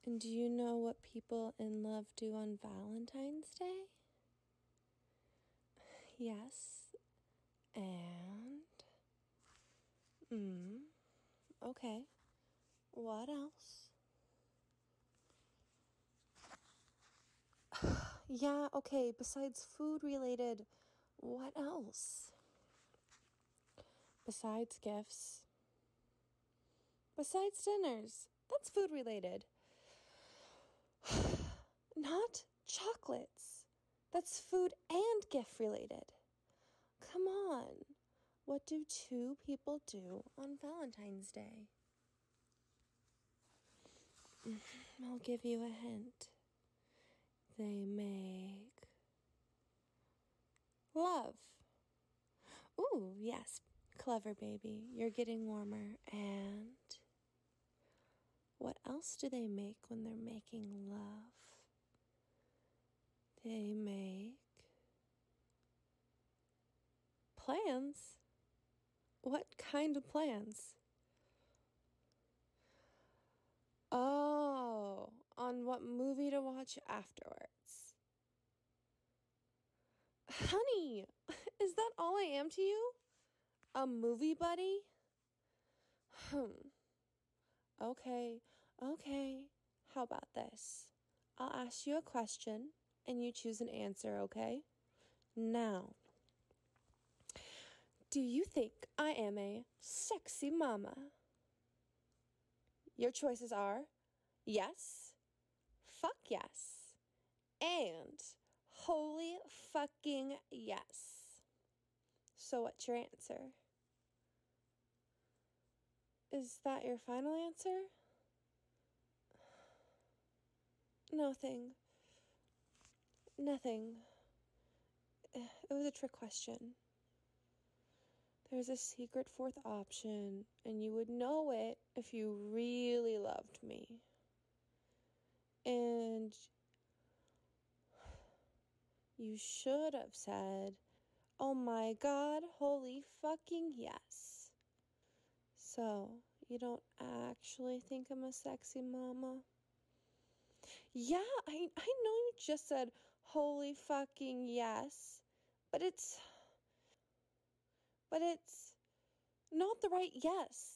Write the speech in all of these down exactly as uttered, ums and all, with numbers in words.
And do you know what people in love do on Valentine's Day? Yes. And? Hmm. Okay. What else? Yeah, okay, besides food related, what else? Besides gifts. Besides dinners. That's food related. Not chocolates. That's food and gift related. Come on. What do two people do on Valentine's Day? I'll give you a hint. They make love. Ooh, yes. Clever, baby. You're getting warmer. And what else do they make when they're making love? They make plans. What kind of plans? Oh, on what movie to watch afterwards. Honey, is that all I am to you? A movie buddy? Hmm. Okay, okay. How about this? I'll ask you a question and you choose an answer, okay? Now, do you think I am a sexy mama? Your choices are yes, fuck yes, and holy fucking yes. So what's your answer? Is that your final answer? Nothing. Nothing. It was a trick question. There's a secret fourth option, and you would know it if you really loved me. And you should have said, oh my God, holy fucking yes. So, you don't actually think I'm a sexy mama? Yeah, I, I know you just said, holy fucking yes, but it's, but it's not the right yes.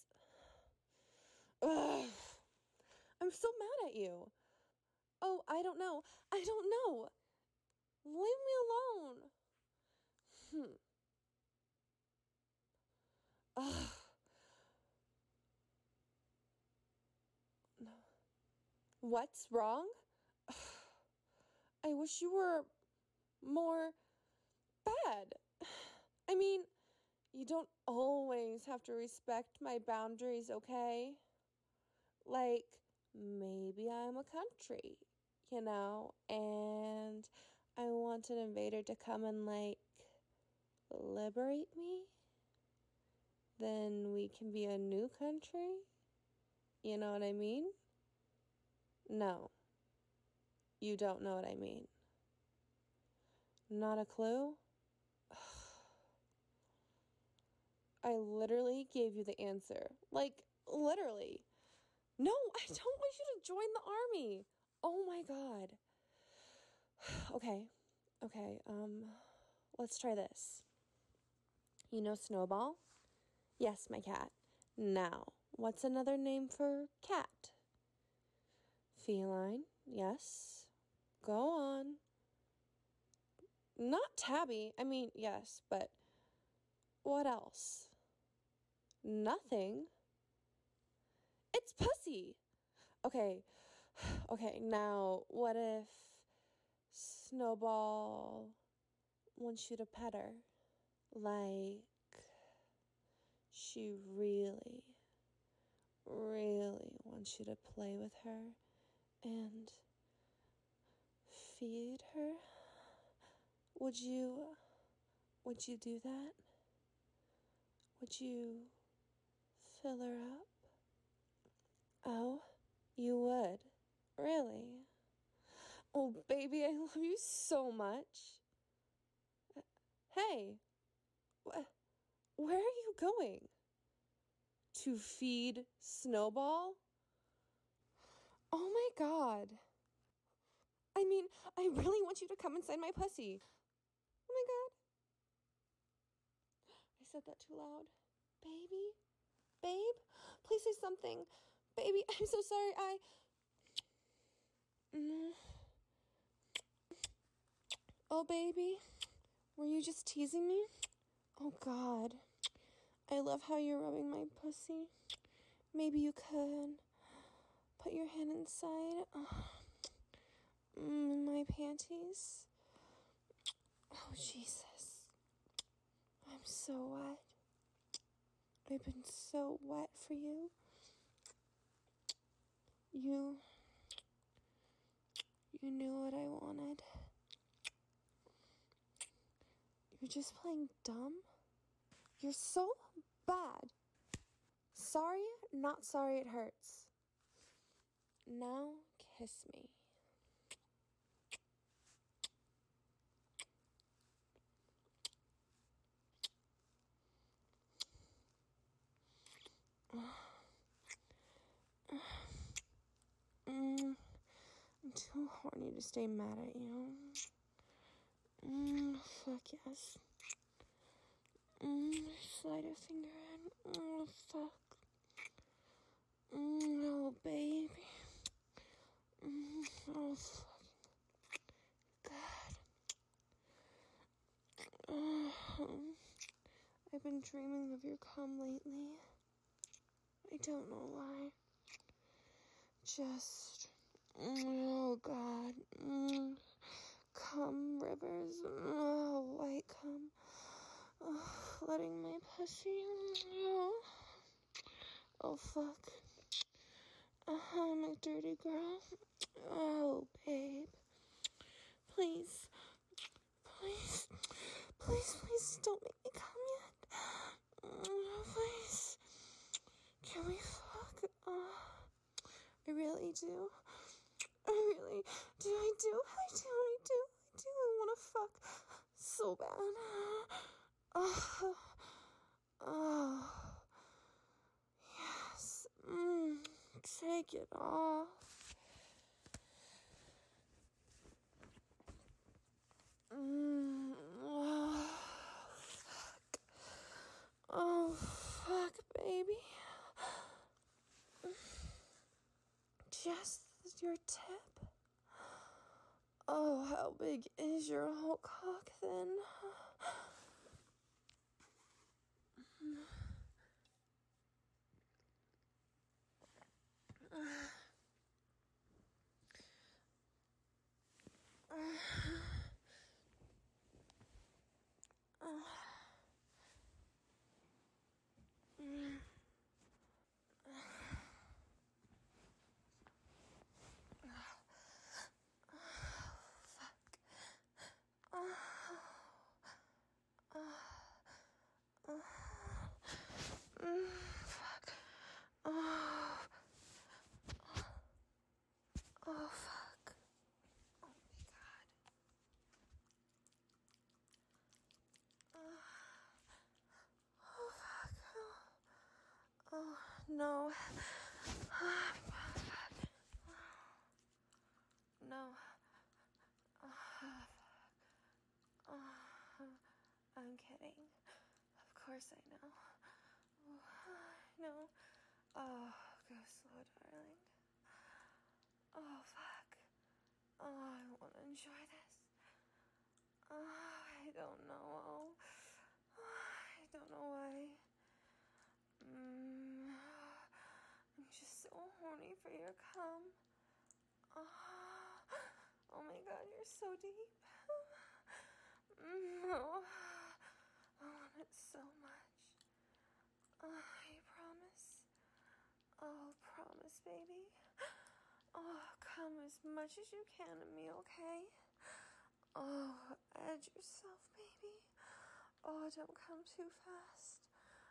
Ugh, I'm so mad at you. Oh, I don't know. I don't know. Leave me alone. Hmm. Ugh. No. What's wrong? I wish you were more bad. I mean, you don't always have to respect my boundaries, okay? Like, maybe I'm a country, you know, and I want an invader to come and, like, liberate me. Then we can be a new country. You know what I mean? No. You don't know what I mean. Not a clue? I literally gave you the answer. Like, literally. No, I don't want you to join the army. Oh my God. Okay. Okay, um, let's try this. You know Snowball? Yes, my cat. Now, what's another name for cat? Feline, yes. Go on. Not Tabby. I mean, yes, but what else? Nothing. It's Pussy. Okay. Okay, now, what if Snowball wants you to pet her? Like, she really, really wants you to play with her and feed her? Would you, would you do that? Would you fill her up? Oh, you would? Really? Oh, baby, I love you so much. Hey, wh- where are you going? To feed Snowball? Oh my god. I mean, I really want you to come inside my pussy. Oh my god. I said that too loud. Baby? Babe? Please say something. Baby, I'm so sorry. I... Mm. Oh, baby? Were you just teasing me? Oh, God. I love how you're rubbing my pussy. Maybe you could put your hand inside oh, mm, my panties. Oh, Jesus. I'm so wet. I've been so wet for you. You... You knew what I wanted. You're just playing dumb? You're so bad. Sorry, not sorry it hurts. Now, kiss me. Mm, I'm too horny to stay mad at you. Mm, fuck yes. Mm, slide a finger in. Oh, fuck. Mm, oh, baby. Mm, oh, fucking God. Uh, I've been dreaming of your cum lately. I don't know why. Just, oh, God. Mm, cum rivers. Oh, white cum. Oh, letting my pussy. Oh, oh fuck. Uh, I'm a dirty girl. Oh, babe. Please. Please. Please, please don't make me come yet. Oh, please. Can we fuck? Oh, I really do. I really do. I do. I do. I do. I do. I want to fuck so bad. Oh. Oh. Yes. Mm. Take it off. Mm. Oh, fuck. Oh, fuck, baby. Just your tip? Oh, how big is your whole cock then? Oh, fuck. Oh, my God. Oh, oh fuck. Oh, oh no. No. Oh, oh, I'm kidding. Of course I know. Oh, no. Oh, go slow, darling. Oh, fuck. Oh, I want to enjoy this. Oh, I don't know. Oh, I don't know why. Mm, I'm just so horny for your cum. Oh, oh my God, you're so deep. Mm, oh, I want it so much. Oh, you promise? Oh, promise, baby. Oh, come as much as you can to me, okay? Oh, edge yourself, baby. Oh, don't come too fast.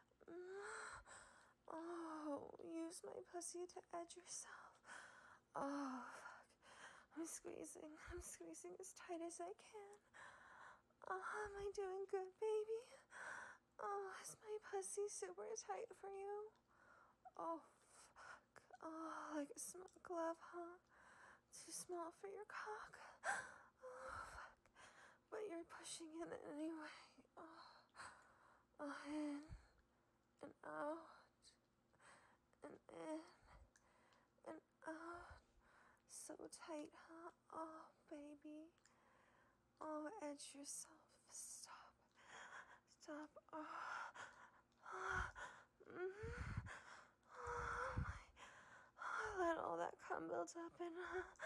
Oh, use my pussy to edge yourself. Oh, fuck. I'm squeezing. I'm squeezing as tight as I can. Oh, am I doing good, baby? Oh, is my pussy super tight for you? Oh, fuck. Oh, like a small glove, huh? Too small for your cock. Oh, fuck. But you're pushing it anyway. Oh, oh in and out and in and out. So tight, huh? Oh, baby. Oh, edge yourself. Stop. Stop. Oh. Oh. Mm. Oh, my. Oh, let all that cum build up and.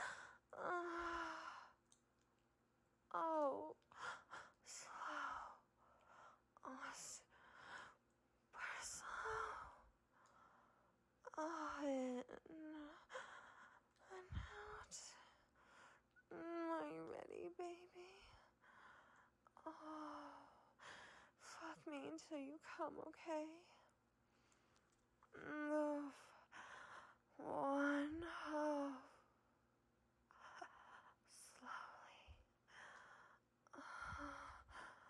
Uh, oh. Slow. Oh, super slow. Oh, in and out. Mm, are you ready, baby? Oh, fuck me until you come, okay? Mm, one, oh, slowly. Uh,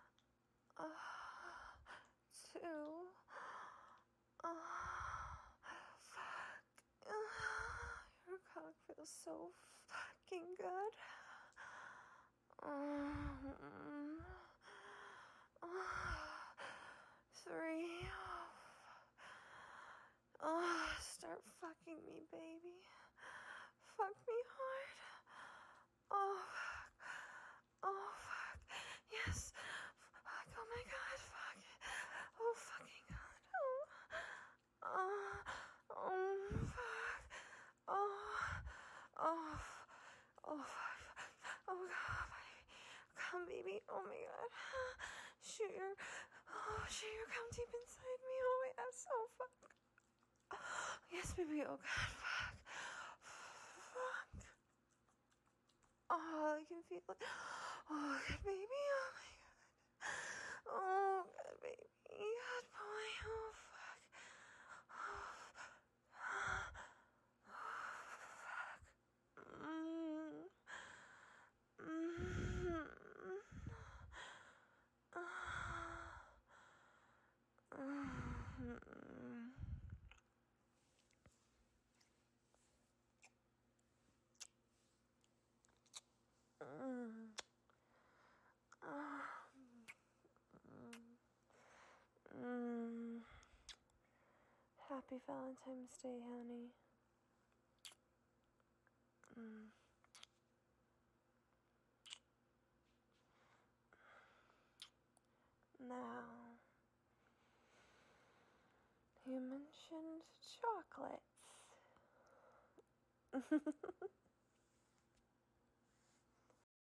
uh, two. Uh, fuck. Uh, your cock feels so fucking good. Um, uh, three. Oh, start fucking me, baby. Fuck me hard. Oh, fuck. Oh, fuck. Yes. Fuck. Oh, my God. Fuck. Oh, fucking God. Oh. Oh. Oh, fuck. Oh. Oh. Oh, fuck. Oh, God, baby. Come, baby. Oh, my God. Shoot your... Oh, shoot your cum deep inside me. Oh, my ass. Oh, fuck. Yes, baby. Oh, God. Fuck. Fuck. Oh, I can feel it. Oh, good baby. Oh, my God. Oh, good baby. Good boy. Oh, fuck. Oh, fuck. Oh, fuck. Mm. Mm. Mm. Mm. Mm. Happy Valentine's Day, honey. Mm. Now, you mentioned chocolates.